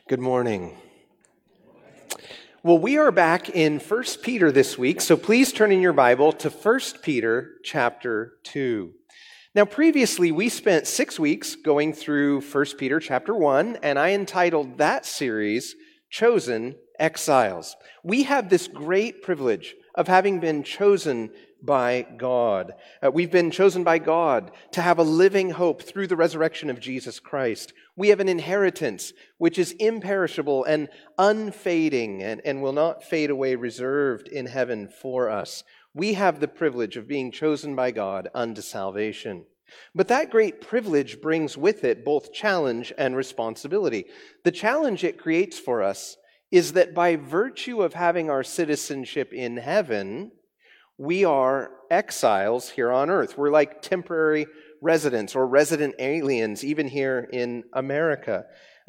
Good morning. Well, we are back in 1 Peter this week, so please turn in your Bible to 1 Peter chapter 2. Now, previously, we spent 6 weeks going through 1 Peter chapter 1, and I entitled that series, Chosen Exiles. We have this great privilege of having been chosen by God. We've been chosen by God to have a living hope through the resurrection of Jesus Christ. We have an inheritance which is imperishable and unfading and will not fade away, reserved in heaven for us. We have the privilege of being chosen by God unto salvation. But that great privilege brings with it both challenge and responsibility. The challenge it creates for us is that by virtue of having our citizenship in heaven, we are exiles here on earth. We're like temporary residents or resident aliens, even here in America,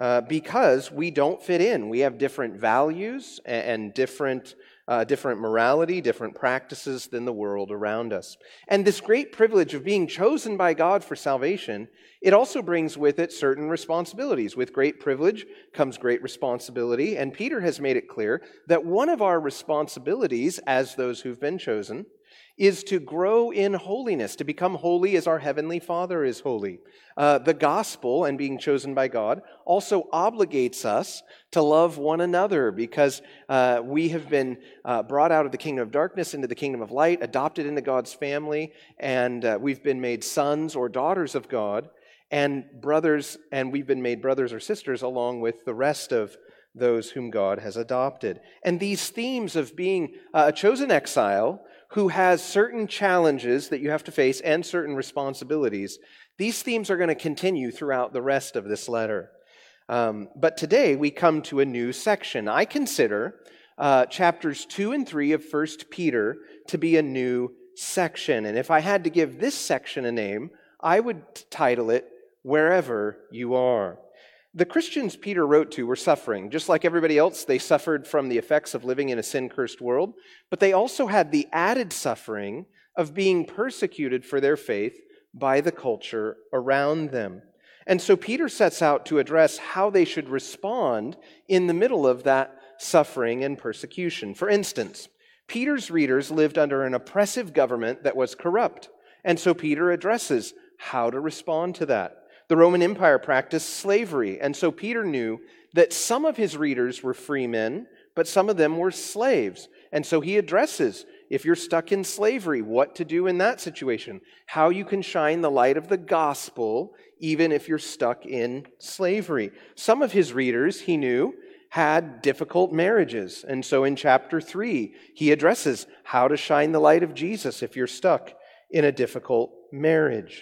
because we don't fit in. We have different values and different morality, different practices than the world around us. And this great privilege of being chosen by God for salvation, it also brings with it certain responsibilities. With great privilege comes great responsibility, and Peter has made it clear that one of our responsibilities as those who've been chosen is to grow in holiness, to become holy as our Heavenly Father is holy. The gospel and being chosen by God also obligates us to love one another because we have been brought out of the kingdom of darkness into the kingdom of light, adopted into God's family, and we've been made sons or daughters of God, and we've been made brothers or sisters along with the rest of those whom God has adopted. And these themes of being a chosen exile who has certain challenges that you have to face and certain responsibilities, these themes are going to continue throughout the rest of this letter. But today we come to a new section. I consider chapters 2 and 3 of 1 Peter to be a new section. And if I had to give this section a name, I would title it, Wherever You Are. The Christians Peter wrote to were suffering. Just like everybody else, they suffered from the effects of living in a sin-cursed world, but they also had the added suffering of being persecuted for their faith by the culture around them. And so Peter sets out to address how they should respond in the middle of that suffering and persecution. For instance, Peter's readers lived under an oppressive government that was corrupt, and so Peter addresses how to respond to that. The Roman Empire practiced slavery, and so Peter knew that some of his readers were free men, but some of them were slaves. And so he addresses, if you're stuck in slavery, what to do in that situation, how you can shine the light of the gospel even if you're stuck in slavery. Some of his readers, he knew, had difficult marriages, and so in chapter 3, he addresses how to shine the light of Jesus if you're stuck in a difficult marriage.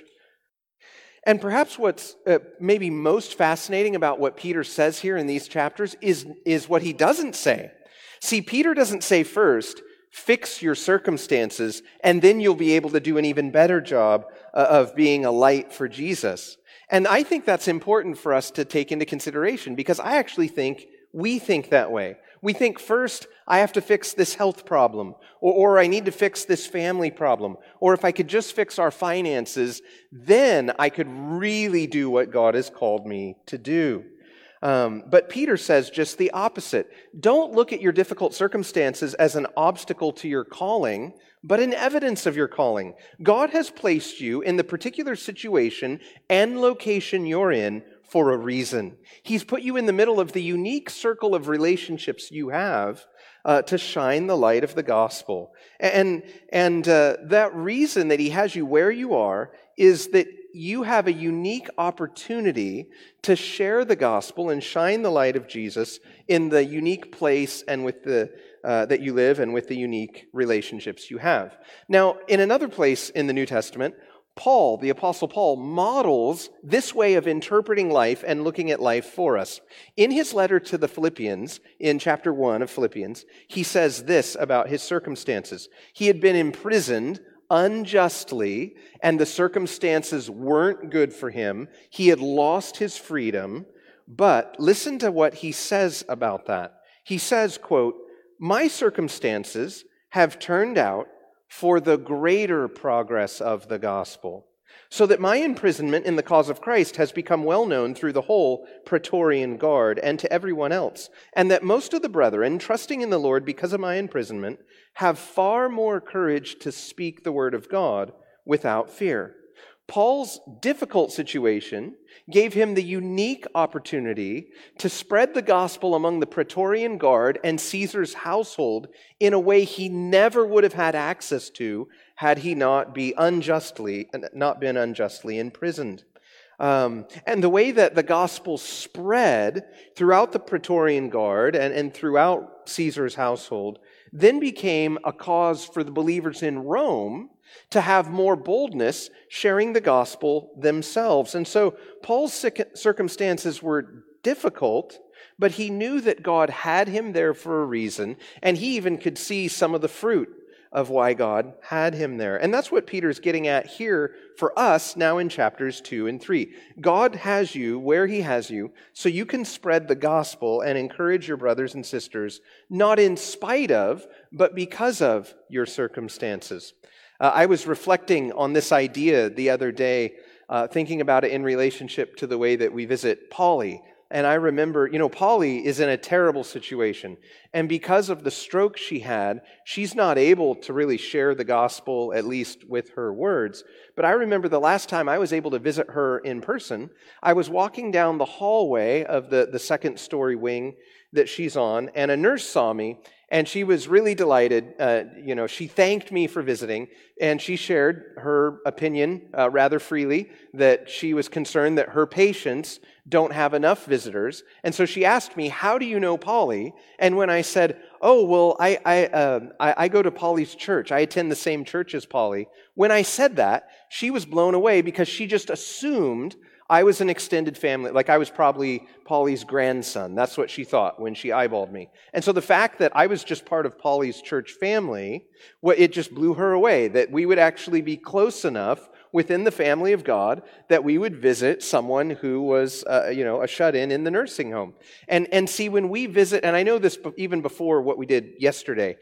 And perhaps what's maybe most fascinating about what Peter says here in these chapters is what he doesn't say. See, Peter doesn't say first, fix your circumstances, and then you'll be able to do an even better job of being a light for Jesus. And I think that's important for us to take into consideration because I actually think we think that way. We think first, I have to fix this health problem, or I need to fix this family problem, or if I could just fix our finances, then I could really do what God has called me to do. But Peter says just the opposite. Don't look at your difficult circumstances as an obstacle to your calling, but an evidence of your calling. God has placed you in the particular situation and location you're in for a reason. He's put you in the middle of the unique circle of relationships you have to shine the light of the gospel. And that reason that he has you where you are is that you have a unique opportunity to share the gospel and shine the light of Jesus in the unique place and with the that you live and with the unique relationships you have. Now, in another place in the New Testament, Paul, the Apostle Paul, models this way of interpreting life and looking at life for us. In his letter to the Philippians, in chapter 1 of Philippians, he says this about his circumstances. He had been imprisoned unjustly, and the circumstances weren't good for him. He had lost his freedom, but listen to what he says about that. He says, quote, "My circumstances have turned out for the greater progress of the gospel. so that my imprisonment in the cause of Christ has become well known through the whole Praetorian Guard and to everyone else, and that most of the brethren, trusting in the Lord because of my imprisonment, have far more courage to speak the word of God without fear. Paul's difficult situation gave him the unique opportunity to spread the gospel among the Praetorian Guard and Caesar's household in a way he never would have had access to had he not been unjustly imprisoned. And the way that the gospel spread throughout the Praetorian Guard and throughout Caesar's household then became a cause for the believers in Rome to have more boldness sharing the gospel themselves. And so Paul's circumstances were difficult, but he knew that God had him there for a reason, and he even could see some of the fruit of why God had him there. And that's what Peter's getting at here for us now in chapters 2 and 3. God has you where he has you so you can spread the gospel and encourage your brothers and sisters, not in spite of, but because of your circumstances. I was reflecting on this idea the other day, thinking about it in relationship to the way that we visit Polly. And I remember, Polly is in a terrible situation. And because of the stroke she had, she's not able to really share the gospel, at least with her words. But I remember the last time I was able to visit her in person, I was walking down the hallway of the second story wing that she's on, and a nurse saw me, and she was really delighted. She thanked me for visiting, and she shared her opinion rather freely that she was concerned that her patients don't have enough visitors. And so she asked me, "How do you know Polly?" And when I said, "Oh, well, I go to Polly's church. I attend the same church as Polly." When I said that, she was blown away because she just assumed I was an extended family, like I was probably Polly's grandson. That's what she thought when she eyeballed me. And so the fact that I was just part of Polly's church family, it just blew her away, that we would actually be close enough within the family of God that we would visit someone who was, a shut-in in the nursing home. And see, when we visit, and I know this even before what we did yesterday,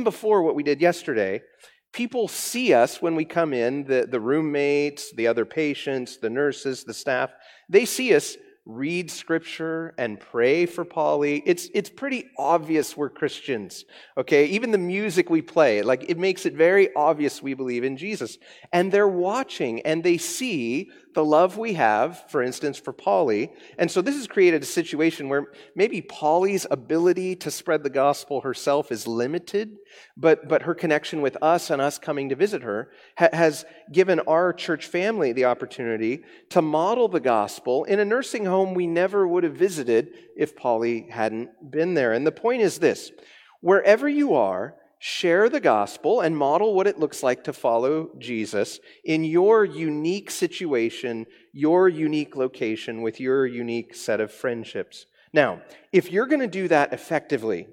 people see us when we come in, the roommates, the other patients, the nurses, the staff. They see us read scripture and pray for Polly. It's pretty obvious we're Christians, okay? Even the music we play, it makes it very obvious we believe in Jesus. And they're watching and they see the love we have, for instance, for Polly. And so this has created a situation where maybe Polly's ability to spread the gospel herself is limited, but her connection with us and us coming to visit her has given our church family the opportunity to model the gospel in a nursing home we never would have visited if Polly hadn't been there. And the point is this: wherever you are, share the gospel and model what it looks like to follow Jesus in your unique situation, your unique location, with your unique set of friendships. Now, if you're going to do that effectively,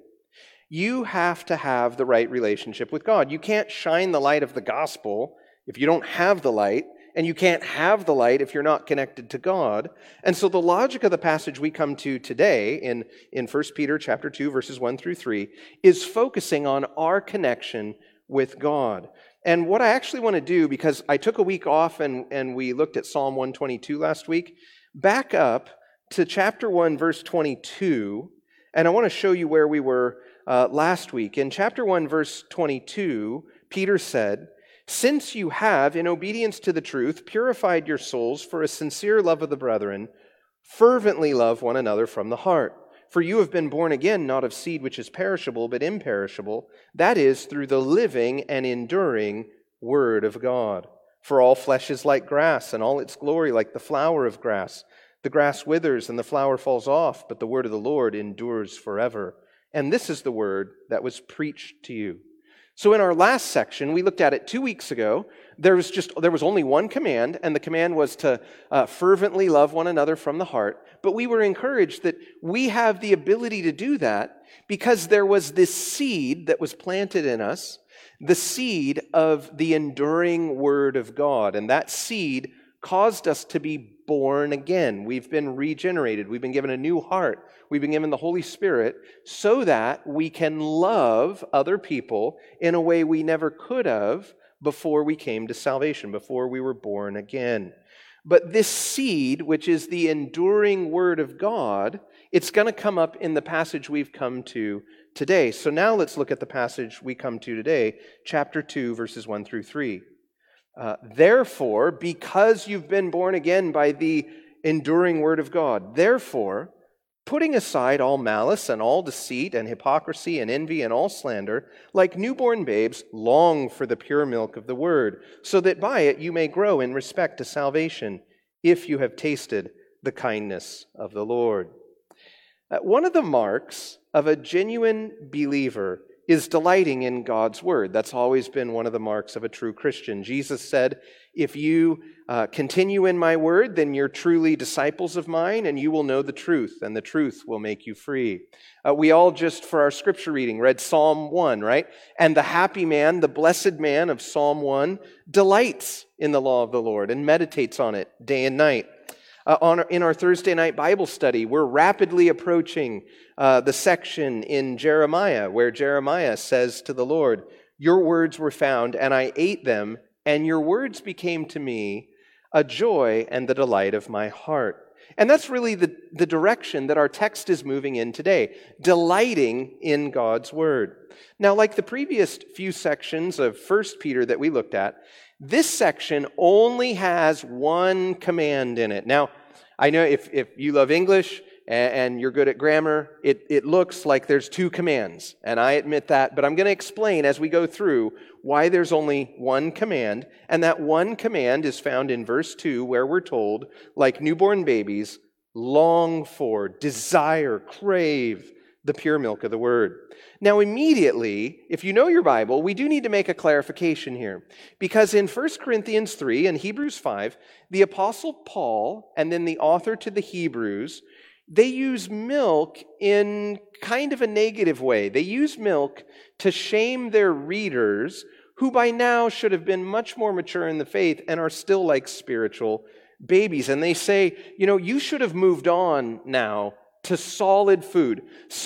you have to have the right relationship with God. You can't shine the light of the gospel if you don't have the light, and you can't have the light if you're not connected to God. And so the logic of the passage we come to today in 1 Peter chapter 2, verses 1 through 3, is focusing on our connection with God. And what I actually want to do, because I took a week off and we looked at Psalm 122 last week, back up to chapter 1, verse 22, and I want to show you where we were last week. In chapter 1, verse 22, Peter said, "Since you have, in obedience to the truth, purified your souls for a sincere love of the brethren, fervently love one another from the heart. For you have been born again, not of seed which is perishable, but imperishable, that is, through the living and enduring Word of God. For all flesh is like grass, and all its glory like the flower of grass. The grass withers and the flower falls off, but the word of the Lord endures forever. And this is the word that was preached to you." So in our last section, we looked at it 2 weeks ago, there was only one command, and the command was to fervently love one another from the heart. But we were encouraged that we have the ability to do that because there was this seed that was planted in us, the seed of the enduring Word of God. And that seed caused us to be born again. We've been regenerated. We've been given a new heart. We've been given the Holy Spirit so that we can love other people in a way we never could have before we came to salvation, before we were born again. But this seed, which is the enduring Word of God, it's going to come up in the passage we've come to today. So now let's look at the passage we come to today, chapter 2, verses 1 through 3. Therefore, because you've been born again by the enduring Word of God, therefore, putting aside all malice and all deceit and hypocrisy and envy and all slander, like newborn babes, long for the pure milk of the Word, so that by it you may grow in respect to salvation, if you have tasted the kindness of the Lord. One of the marks of a genuine believer is delighting in God's Word. That's always been one of the marks of a true Christian. Jesus said, if you continue in my word, then you're truly disciples of mine, and you will know the truth, and the truth will make you free. We all just, for our scripture reading, read Psalm 1, right? And the happy man, the blessed man of Psalm 1, delights in the law of the Lord and meditates on it day and night. In our Thursday night Bible study, we're rapidly approaching the section in Jeremiah where Jeremiah says to the Lord, your words were found, and I ate them, and your words became to me a joy and the delight of my heart. And that's really the direction that our text is moving in today, delighting in God's Word. Now, like the previous few sections of 1 Peter that we looked at, this section only has one command in it. Now, I know if you love English and you're good at grammar, it looks like there's two commands, and I admit that, but I'm going to explain as we go through why there's only one command, and that one command is found in verse 2, where we're told, like newborn babies, long for, desire, crave the pure milk of the Word. Now, immediately, if you know your Bible, we do need to make a clarification here, because in 1 Corinthians 3 and Hebrews 5, the Apostle Paul, and then the author to the Hebrews, they use milk in kind of a negative way. They use milk to shame their readers, who by now should have been much more mature in the faith and are still like spiritual babies. And they say, you should have moved on now to solid food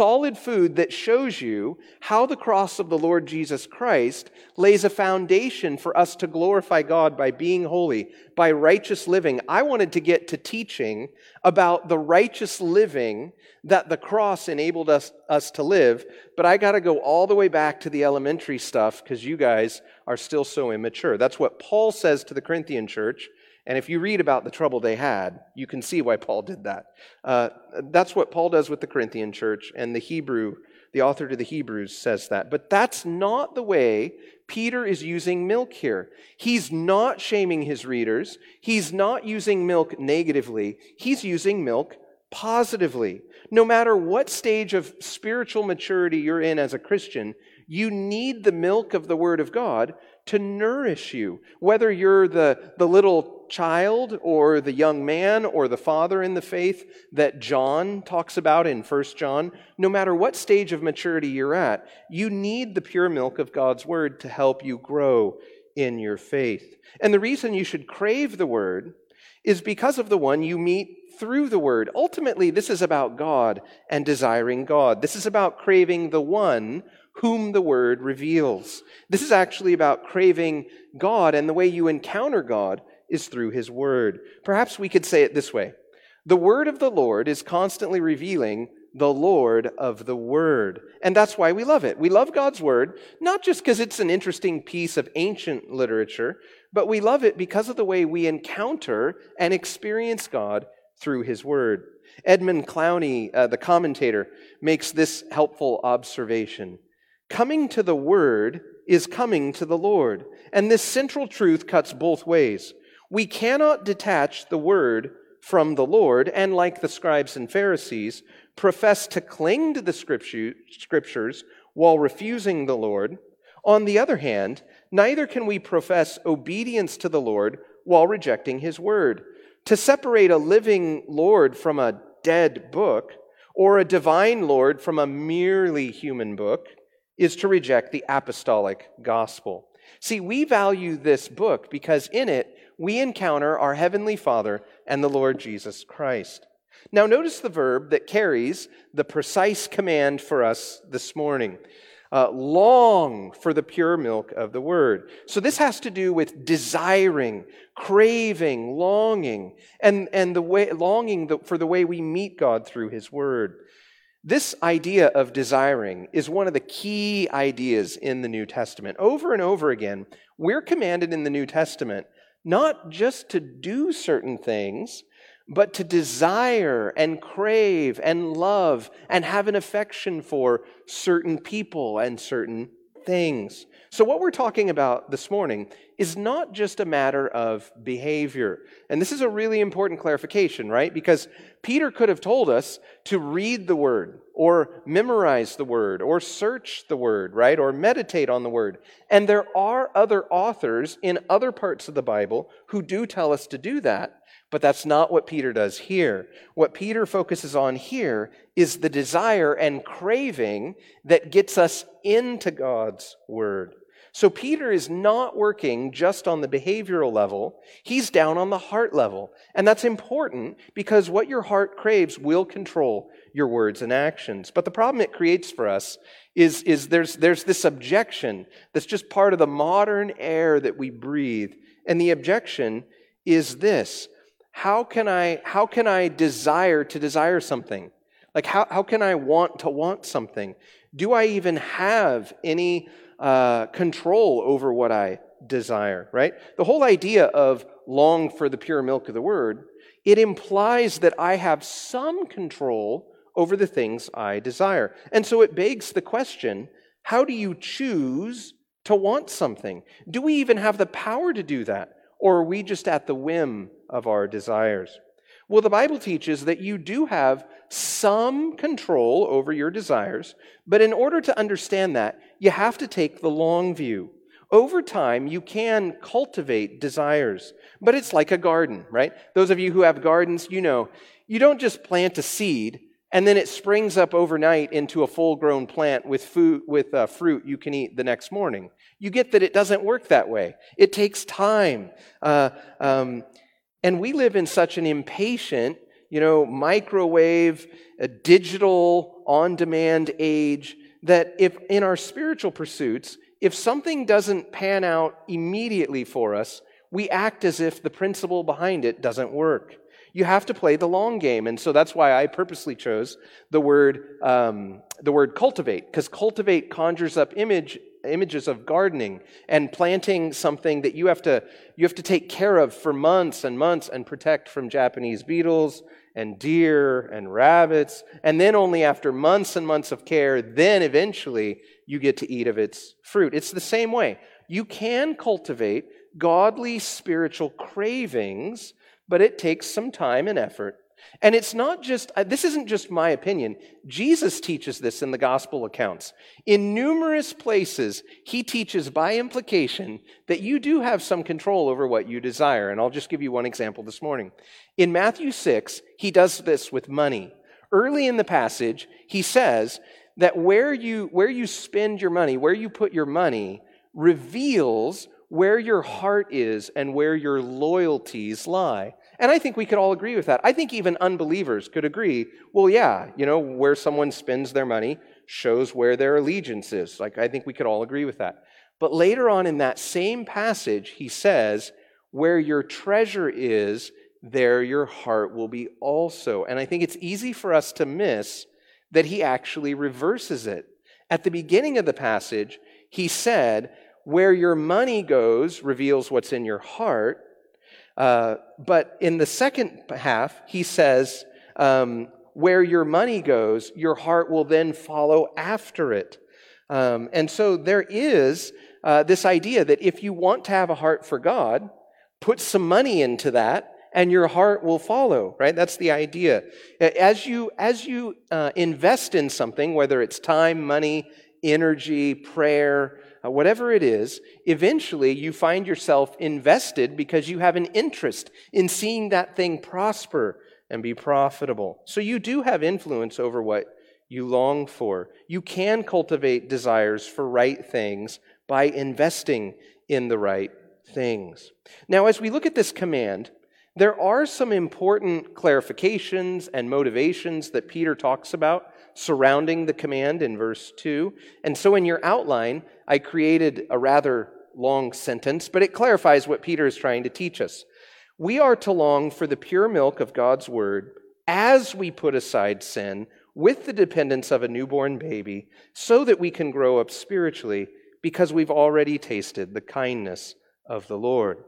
that shows you how the cross of the Lord Jesus Christ lays a foundation for us to glorify God by being holy, by righteous living. I wanted to get to teaching about the righteous living that the cross enabled us to live, but I got to go all the way back to the elementary stuff because you guys are still so immature. That's what Paul says to the Corinthian church. And if you read about the trouble they had, you can see why Paul did that. That's what Paul does with the Corinthian church, and the author to the Hebrews says that. But that's not the way Peter is using milk here. He's not shaming his readers. He's not using milk negatively. He's using milk positively. No matter what stage of spiritual maturity you're in as a Christian, you need the milk of the Word of God to nourish you. Whether you're the little child or the young man or the father in the faith that John talks about in 1 John, no matter what stage of maturity you're at, you need the pure milk of God's Word to help you grow in your faith. And the reason you should crave the Word is because of the one you meet through the Word. Ultimately, this is about God and desiring God. This is about craving the one whom the Word reveals. This is actually about craving God, and the way you encounter God is through His Word. Perhaps we could say it this way. The Word of the Lord is constantly revealing the Lord of the Word. And that's why we love it. We love God's Word, not just because it's an interesting piece of ancient literature, but we love it because of the way we encounter and experience God through His Word. Edmund Clowney, the commentator, makes this helpful observation. Coming to the Word is coming to the Lord. And this central truth cuts both ways. We cannot detach the Word from the Lord and, like the scribes and Pharisees, profess to cling to the Scriptures while refusing the Lord. On the other hand, neither can we profess obedience to the Lord while rejecting His Word. To separate a living Lord from a dead book, or a divine Lord from a merely human book, is to reject the apostolic gospel. See, we value this book because in it we encounter our Heavenly Father and the Lord Jesus Christ. Now notice the verb that carries the precise command for us this morning. Long for the pure milk of the word. So this has to do with desiring, craving, longing, and the way longing for the way we meet God through his word. This idea of desiring is one of the key ideas in the New Testament. Over and over again, we're commanded in the New Testament not just to do certain things, but to desire and crave and love and have an affection for certain people and certain things. So what we're talking about this morning is not just a matter of behavior. And this is a really important clarification, right? Because Peter could have told us to read the word or memorize the word or search the word, right? Or meditate on the word. And there are other authors in other parts of the Bible who do tell us to do that. But that's not what Peter does here. What Peter focuses on here is the desire and craving that gets us into God's word. So Peter is not working just on the behavioral level. He's down on the heart level. And that's important because what your heart craves will control your words and actions. But the problem it creates for us is there's this objection that's just part of the modern air that we breathe. And the objection is this: How can I desire to desire something? Like how can I want to want something? Do I even have any control over what I desire, right? The whole idea of long for the pure milk of the word, it implies that I have some control over the things I desire. And so it begs the question, how do you choose to want something? Do we even have the power to do that? Or are we just at the whim of our desires? Well, the Bible teaches that you do have some control over your desires, but in order to understand that, you have to take the long view. Over time, you can cultivate desires, but it's like a garden, right? Those of you who have gardens, you know, you don't just plant a seed and then it springs up overnight into a full-grown plant with fruit you can eat the next morning. You get that it doesn't work that way. It takes time. And we live in such an impatient, microwave, digital, on-demand age that if in our spiritual pursuits, if something doesn't pan out immediately for us, we act as if the principle behind it doesn't work. You have to play the long game, and so that's why I purposely chose the word cultivate, because cultivate conjures up images of gardening and planting something that you have to take care of for months and months and protect from Japanese beetles and deer and rabbits, and then only after months and months of care, then eventually you get to eat of its fruit. It's the same way. You can cultivate godly spiritual cravings, but it takes some time and effort. And it's not just, this isn't just my opinion. Jesus teaches this in the gospel accounts. In numerous places, he teaches by implication that you do have some control over what you desire. And I'll just give you one example this morning. In Matthew 6, he does this with money. Early in the passage, he says that where you spend your money, where you put your money, reveals where your heart is and where your loyalties lie. And I think we could all agree with that. I think even unbelievers could agree, well, yeah, where someone spends their money shows where their allegiance is. I think we could all agree with that. But later on in that same passage, he says, where your treasure is, there your heart will be also. And I think it's easy for us to miss that he actually reverses it. At the beginning of the passage, he said, where your money goes reveals what's in your heart. But in the second half, he says, where your money goes, your heart will then follow after it. And so there is this idea that if you want to have a heart for God, put some money into that, and your heart will follow, right? That's the idea. As you invest in something, whether it's time, money, energy, prayer, whatever it is, eventually you find yourself invested because you have an interest in seeing that thing prosper and be profitable. So you do have influence over what you long for. You can cultivate desires for right things by investing in the right things. Now, as we look at this command, there are some important clarifications and motivations that Peter talks about. surrounding the command in verse 2. And so in your outline, I created a rather long sentence, but it clarifies what Peter is trying to teach us. We are to long for the pure milk of God's word as we put aside sin with the dependence of a newborn baby, so that we can grow up spiritually because we've already tasted the kindness of the Lord.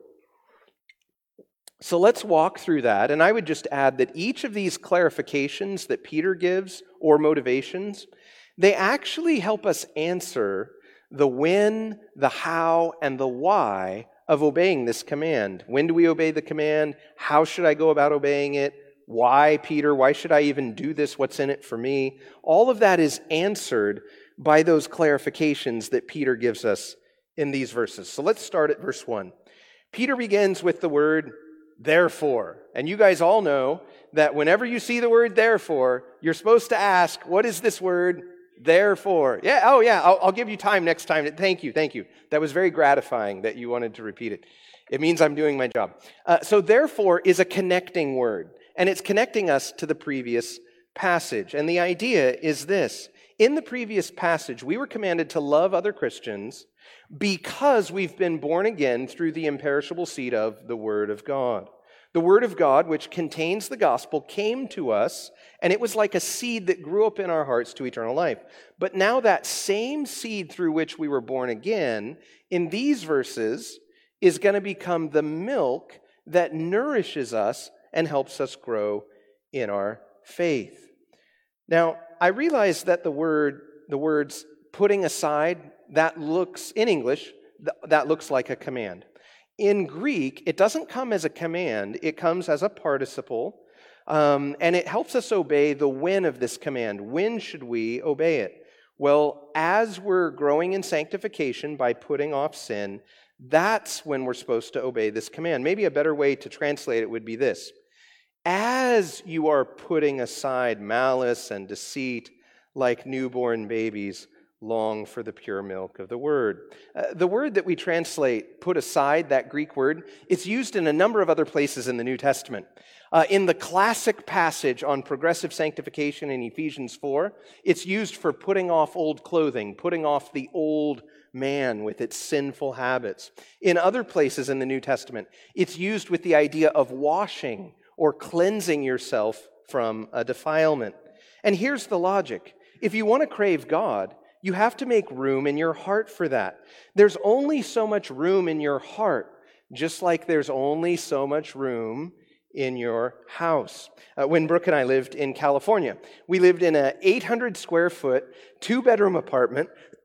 So let's walk through that, and I would just add that each of these clarifications that Peter gives, or motivations, they actually help us answer the when, the how, and the why of obeying this command. When do we obey the command? How should I go about obeying it? Why, Peter? Why should I even do this? What's in it for me? All of that is answered by those clarifications that Peter gives us in these verses. So let's start at verse 1. Peter begins with the word therefore. And you guys all know that whenever you see the word therefore, you're supposed to ask, what is this word therefore? Yeah, oh yeah, I'll give you time next time. Thank you. That was very gratifying that you wanted to repeat it. It means I'm doing my job. So therefore is a connecting word. And it's connecting us to the previous passage. And the idea is this. In the previous passage, we were commanded to love other Christians because we've been born again through the imperishable seed of the Word of God. The Word of God, which contains the gospel, came to us, and it was like a seed that grew up in our hearts to eternal life. But now that same seed through which we were born again, in these verses, is going to become the milk that nourishes us and helps us grow in our faith. Now, I realize that the words putting aside, that looks, in English, that looks like a command. In Greek, it doesn't come as a command, it comes as a participle, and it helps us obey the when of this command. When should we obey it? Well, as we're growing in sanctification by putting off sin, that's when we're supposed to obey this command. Maybe a better way to translate it would be this. As you are putting aside malice and deceit like newborn babies, long for the pure milk of the word. The word that we translate, put aside, that Greek word, it's used in a number of other places in the New Testament. In the classic passage on progressive sanctification in Ephesians 4, it's used for putting off old clothing, putting off the old man with its sinful habits. In other places in the New Testament, it's used with the idea of washing or cleansing yourself from a defilement. And here's the logic. If you want to crave God, you have to make room in your heart for that. There's only so much room in your heart, just like there's only so much room in your house. When Brooke and I lived in California, we lived in an 800 square foot, 2-bedroom apartment.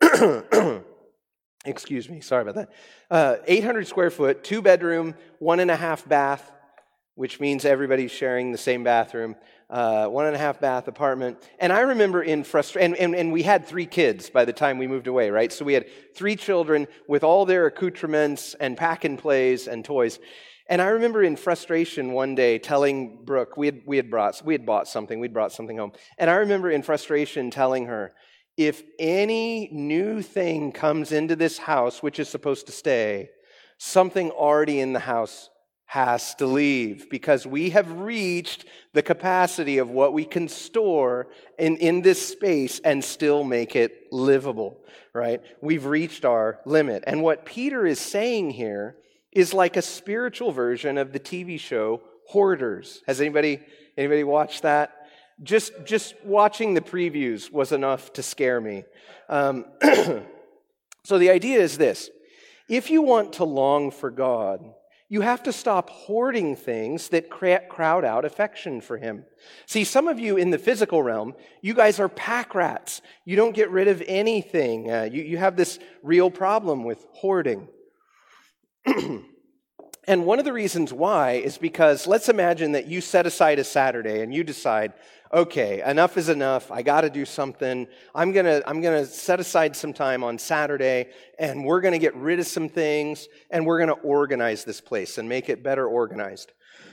Excuse me, sorry about that. 800 square foot, 2-bedroom, 1.5 bath, which means everybody's sharing the same bathroom, 1.5 bath apartment. And I remember in frustration, and we had 3 kids by the time we moved away, right? So we had 3 children with all their accoutrements and pack and plays and toys. And I remember in frustration one day telling Brooke, we'd brought something home. And I remember in frustration telling her, if any new thing comes into this house, which is supposed to stay, something already in the house has to leave, because we have reached the capacity of what we can store in this space and still make it livable, right? We've reached our limit. And what Peter is saying here is like a spiritual version of the TV show Hoarders. Has anybody watched that? Just watching the previews was enough to scare me. So the idea is this. If you want to long for God, you have to stop hoarding things that crowd out affection for Him. See, some of you in the physical realm, you guys are pack rats. You don't get rid of anything. You have this real problem with hoarding. And one of the reasons why is because let's imagine that you set aside a Saturday and you decide, okay, enough is enough. I got to do something. I'm gonna set aside some time on Saturday, and we're gonna get rid of some things, and we're gonna organize this place and make it better organized.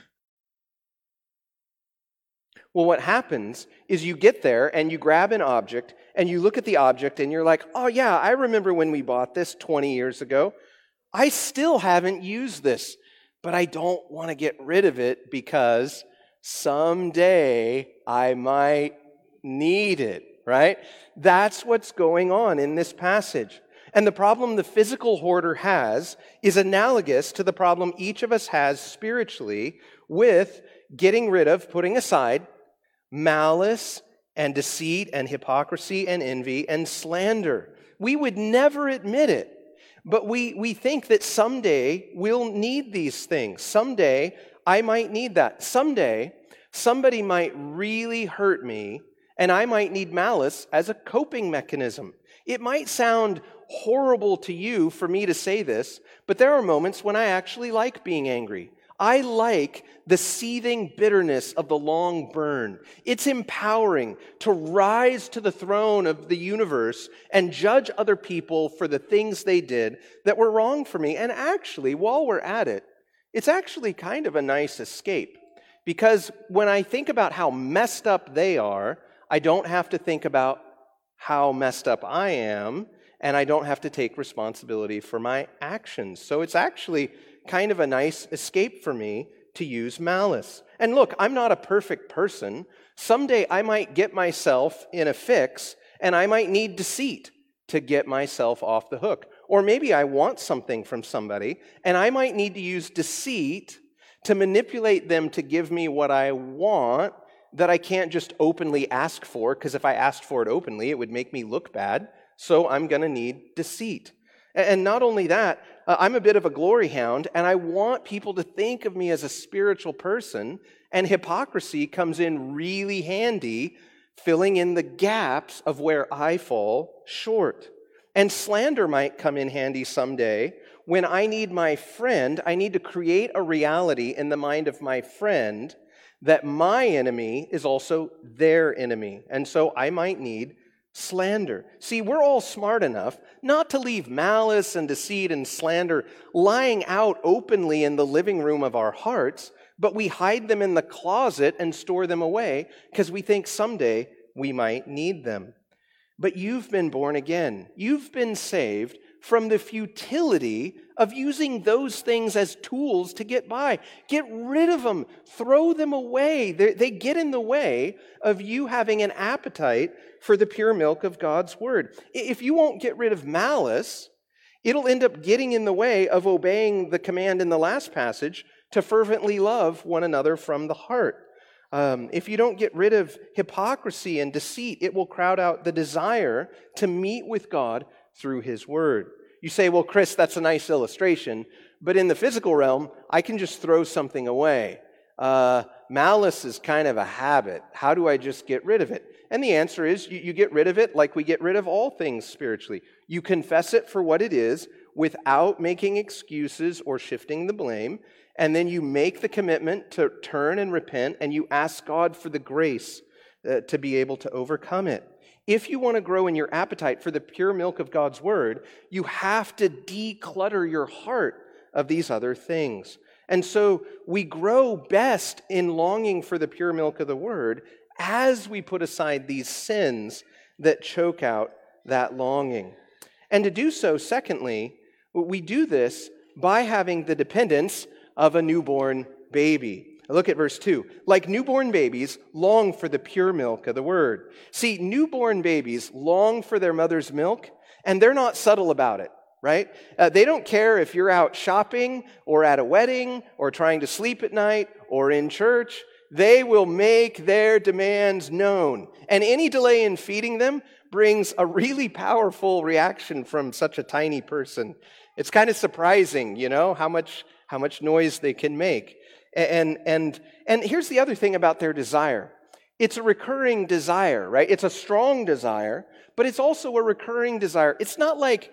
Well, what happens is you get there and you grab an object and you look at the object and you're like, oh yeah, I remember when we bought this 20 years ago. I still haven't used this, but I don't want to get rid of it because someday I might need it, right? That's what's going on in this passage. And the problem the physical hoarder has is analogous to the problem each of us has spiritually with getting rid of, putting aside, malice and deceit and hypocrisy and envy and slander. We would never admit it, but we think that someday we'll need these things. Someday I might need that. Someday somebody might really hurt me and I might need malice as a coping mechanism. It might sound horrible to you for me to say this, but there are moments when I actually like being angry. I like the seething bitterness of the long burn. It's empowering to rise to the throne of the universe and judge other people for the things they did that were wrong for me. And actually, while we're at it, it's actually kind of a nice escape. Because when I think about how messed up they are, I don't have to think about how messed up I am, and I don't have to take responsibility for my actions. So it's actually kind of a nice escape for me to use malice. And look, I'm not a perfect person. Someday I might get myself in a fix, and I might need deceit to get myself off the hook. Or maybe I want something from somebody, and I might need to use deceit to manipulate them to give me what I want that I can't just openly ask for, because if I asked for it openly, it would make me look bad. So I'm going to need deceit. And not only that, I'm a bit of a glory hound, and I want people to think of me as a spiritual person, and hypocrisy comes in really handy, filling in the gaps of where I fall short. And slander might come in handy someday when I need to create a reality in the mind of my friend that my enemy is also their enemy. And so I might need slander. See, we're all smart enough not to leave malice and deceit and slander lying out openly in the living room of our hearts, but we hide them in the closet and store them away because we think someday we might need them. But you've been born again. You've been saved from the futility of using those things as tools to get by. Get rid of them. Throw them away. They get in the way of you having an appetite for the pure milk of God's word. If you won't get rid of malice, it'll end up getting in the way of obeying the command in the last passage to fervently love one another from the heart. If you don't get rid of hypocrisy and deceit, it will crowd out the desire to meet with God through his word. You say, well, Chris, that's a nice illustration, but in the physical realm, I can just throw something away. Malice is kind of a habit. How do I just get rid of it? And the answer is you get rid of it like we get rid of all things spiritually. You confess it for what it is without making excuses or shifting the blame, and then you make the commitment to turn and repent, and you ask God for the grace to be able to overcome it. If you want to grow in your appetite for the pure milk of God's word, you have to declutter your heart of these other things. And so we grow best in longing for the pure milk of the word as we put aside these sins that choke out that longing. And to do so, secondly, we do this by having the dependence of a newborn baby. Look at verse 2. Like newborn babies, long for the pure milk of the word. See, newborn babies long for their mother's milk, and they're not subtle about it, right? They don't care if you're out shopping or at a wedding or trying to sleep at night or in church. They will make their demands known. And any delay in feeding them brings a really powerful reaction from such a tiny person. It's kind of surprising, how much noise they can make. And here's the other thing about their desire. It's a recurring desire, right? It's a strong desire, but it's also a recurring desire. It's not like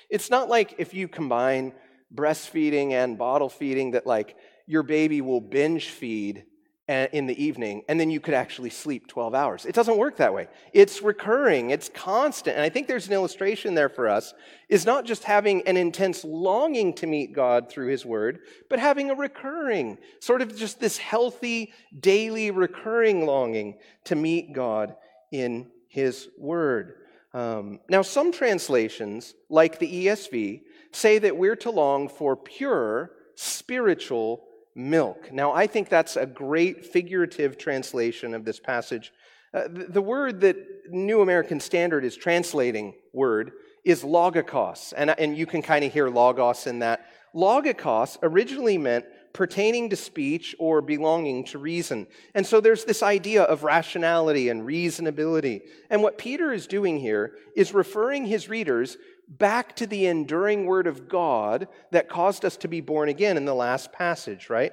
if you combine breastfeeding and bottle feeding that like your baby will binge feed in the evening and then you could actually sleep 12 hours. It doesn't work that way. It's recurring, it's constant. And I think there's an illustration there for us, is not just having an intense longing to meet God through his word, but having a recurring, sort of just this healthy, daily, recurring longing to meet God in his word. Now, some translations, like the ESV, say that we're to long for pure spiritual milk. Now, I think that's a great figurative translation of this passage. The word that New American Standard is translating word is logikos. And you can kind of hear logos in that. Logikos originally meant pertaining to speech or belonging to reason. And so there's this idea of rationality and reasonability. And what Peter is doing here is referring his readers back to the enduring word of God that caused us to be born again in the last passage, right?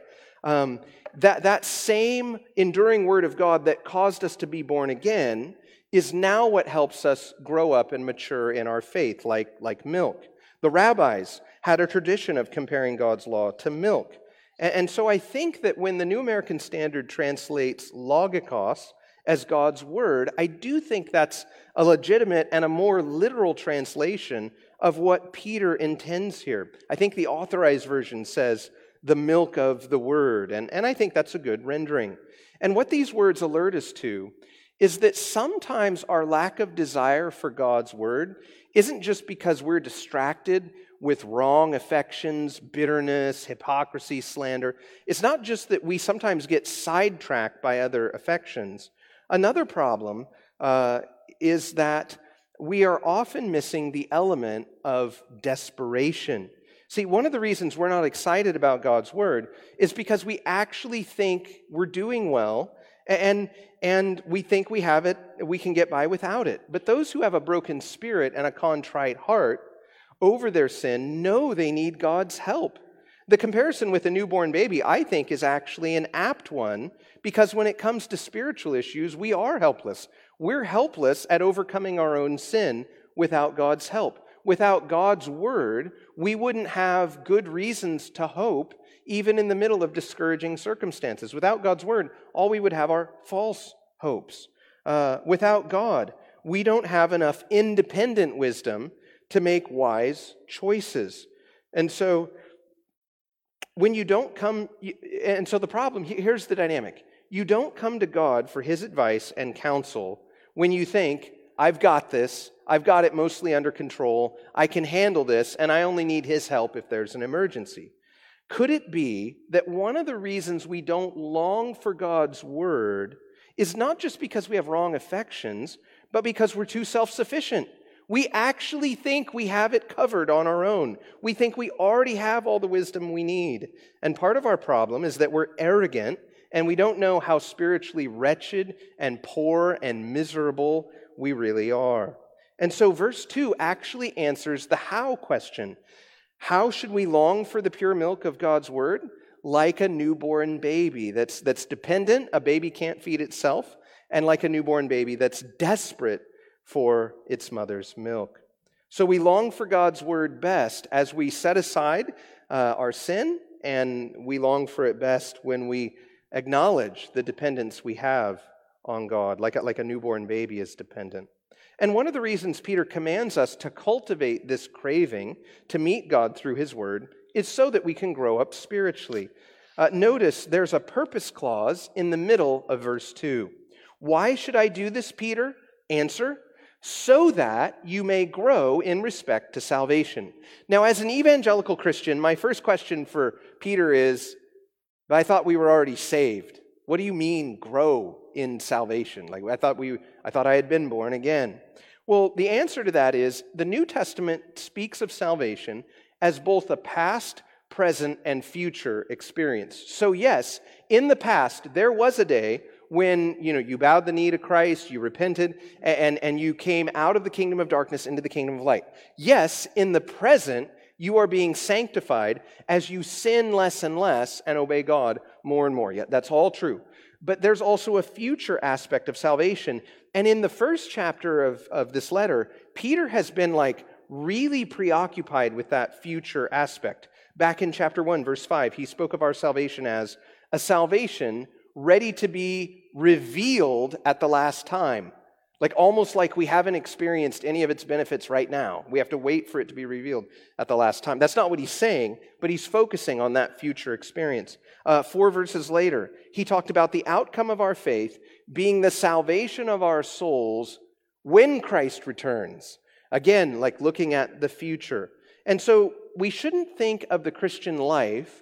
That same enduring word of God that caused us to be born again is now what helps us grow up and mature in our faith, like milk. The rabbis had a tradition of comparing God's law to milk. And so I think that when the New American Standard translates logikos as God's word, I do think that's a legitimate and a more literal translation of what Peter intends here. I think the Authorized Version says the milk of the word, and I think that's a good rendering. And what these words alert us to is that sometimes our lack of desire for God's word isn't just because we're distracted with wrong affections, bitterness, hypocrisy, slander. It's not just that we sometimes get sidetracked by other affections. Another problem is that we are often missing the element of desperation. See, one of the reasons we're not excited about God's word is because we actually think we're doing well, and we think we have it, we can get by without it. But those who have a broken spirit and a contrite heart over their sin know they need God's help. The comparison with a newborn baby, I think, is actually an apt one, because when it comes to spiritual issues, we are helpless. We're helpless at overcoming our own sin without God's help. Without God's word, we wouldn't have good reasons to hope, even in the middle of discouraging circumstances. Without God's word, all we would have are false hopes. Without God, we don't have enough independent wisdom to make wise choices. And so when you don't come, and so the problem, here's the dynamic. You don't come to God for his advice and counsel when you think, I've got this, I've got it mostly under control, I can handle this, and I only need his help if there's an emergency. Could it be that one of the reasons we don't long for God's word is not just because we have wrong affections, but because we're too self-sufficient? We actually think we have it covered on our own. We think we already have all the wisdom we need. And part of our problem is that we're arrogant and we don't know how spiritually wretched and poor and miserable we really are. And so verse 2 actually answers the how question. How should we long for the pure milk of God's word? Like a newborn baby that's dependent, a baby can't feed itself, and like a newborn baby that's desperate for its mother's milk. So we long for God's word best as we set aside our sin, and we long for it best when we acknowledge the dependence we have on God, like a newborn baby is dependent. And one of the reasons Peter commands us to cultivate this craving to meet God through his word is so that we can grow up spiritually. Notice there's a purpose clause in the middle of verse 2. Why should I do this, Peter? Answer, so that you may grow in respect to salvation. Now, as an evangelical Christian, my first question for Peter is, but I thought we were already saved. What do you mean, grow in salvation? Like I thought I had been born again. Well, the answer to that is the New Testament speaks of salvation as both a past, present, and future experience. So yes, in the past, there was a day when you bowed the knee to Christ, you repented, and you came out of the kingdom of darkness into the kingdom of light. Yes, in the present, you are being sanctified as you sin less and less and obey God more and more. Yeah, that's all true. But there's also a future aspect of salvation. And in the first chapter of this letter, Peter has been really preoccupied with that future aspect. Back in chapter 1, verse 5, he spoke of our salvation as a salvation ready to be revealed at the last time. Almost like we haven't experienced any of its benefits right now. We have to wait for it to be revealed at the last time. That's not what he's saying, but he's focusing on that future experience. 4 verses later, he talked about the outcome of our faith being the salvation of our souls when Christ returns. Again, looking at the future. And so we shouldn't think of the Christian life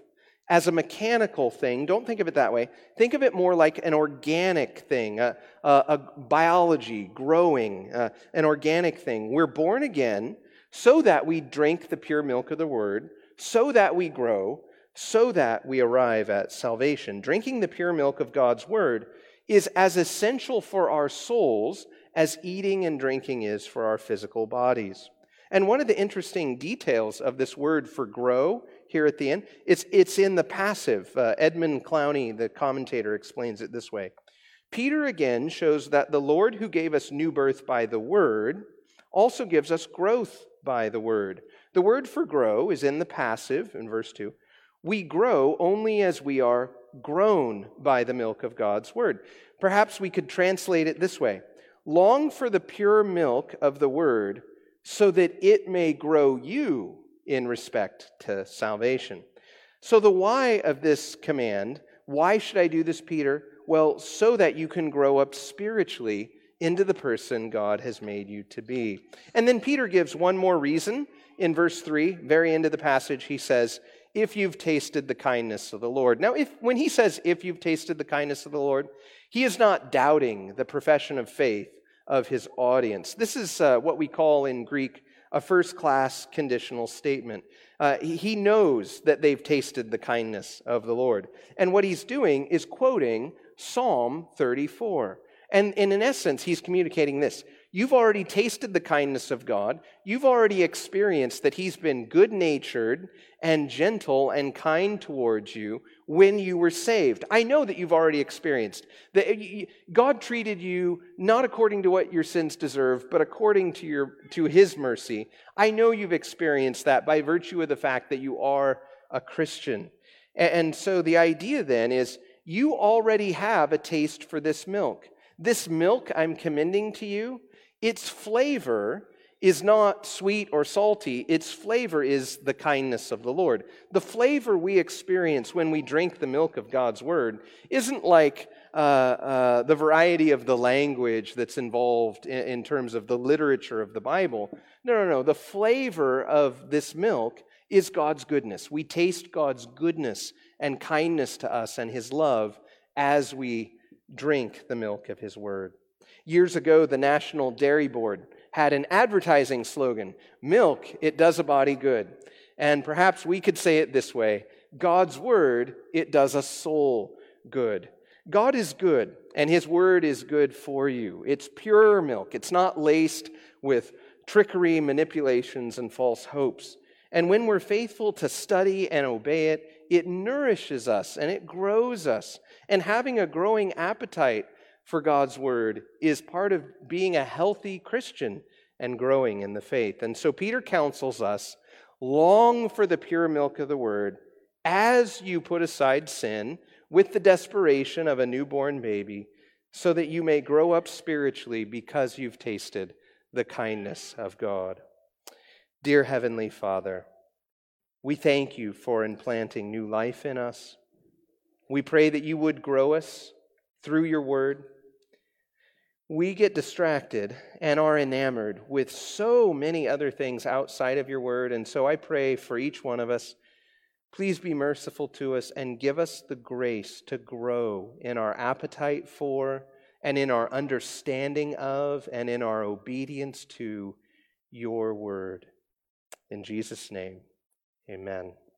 as a mechanical thing. Don't think of it that way. Think of it more like an organic thing, a biology, growing, an organic thing. We're born again so that we drink the pure milk of the Word, so that we grow, so that we arrive at salvation. Drinking the pure milk of God's Word is as essential for our souls as eating and drinking is for our physical bodies. And one of the interesting details of this word for grow here at the end, it's in the passive. Edmund Clowney, the commentator, explains it this way. Peter again shows that the Lord who gave us new birth by the Word also gives us growth by the Word. The word for grow is in the passive in verse 2. We grow only as we are grown by the milk of God's Word. Perhaps we could translate it this way. Long for the pure milk of the Word so that it may grow you in respect to salvation. So the why of this command, why should I do this, Peter? Well, so that you can grow up spiritually into the person God has made you to be. And then Peter gives one more reason in verse 3, very end of the passage. He says, if you've tasted the kindness of the Lord. Now, when he says, if you've tasted the kindness of the Lord, he is not doubting the profession of faith of his audience. This is what we call in Greek a first-class conditional statement. He knows that they've tasted the kindness of the Lord. And what he's doing is quoting Psalm 34. And in essence, he's communicating this. You've already tasted the kindness of God. You've already experienced that he's been good-natured and gentle and kind towards you when you were saved. I know that you've already experienced that God treated you not according to what your sins deserve, but according to his mercy. I know you've experienced that by virtue of the fact that you are a Christian. And so the idea then is you already have a taste for this milk. This milk I'm commending to you, its flavor is not sweet or salty. Its flavor is the kindness of the Lord. The flavor we experience when we drink the milk of God's Word isn't like the variety of the language that's involved in terms of the literature of the Bible. No. The flavor of this milk is God's goodness. We taste God's goodness and kindness to us and his love as we drink the milk of his Word. Years ago, the National Dairy Board had an advertising slogan, milk, it does a body good. And perhaps we could say it this way, God's Word, it does a soul good. God is good, and his Word is good for you. It's pure milk. It's not laced with trickery, manipulations, and false hopes. And when we're faithful to study and obey it, it nourishes us and it grows us. And having a growing appetite for God's Word is part of being a healthy Christian and growing in the faith. And so Peter counsels us, long for the pure milk of the Word as you put aside sin with the desperation of a newborn baby, so that you may grow up spiritually because you've tasted the kindness of God. Dear Heavenly Father, we thank you for implanting new life in us. We pray that you would grow us through your Word. We get distracted and are enamored with so many other things outside of your Word, and so I pray for each one of us, please be merciful to us and give us the grace to grow in our appetite for and in our understanding of and in our obedience to your Word. In Jesus' name, amen.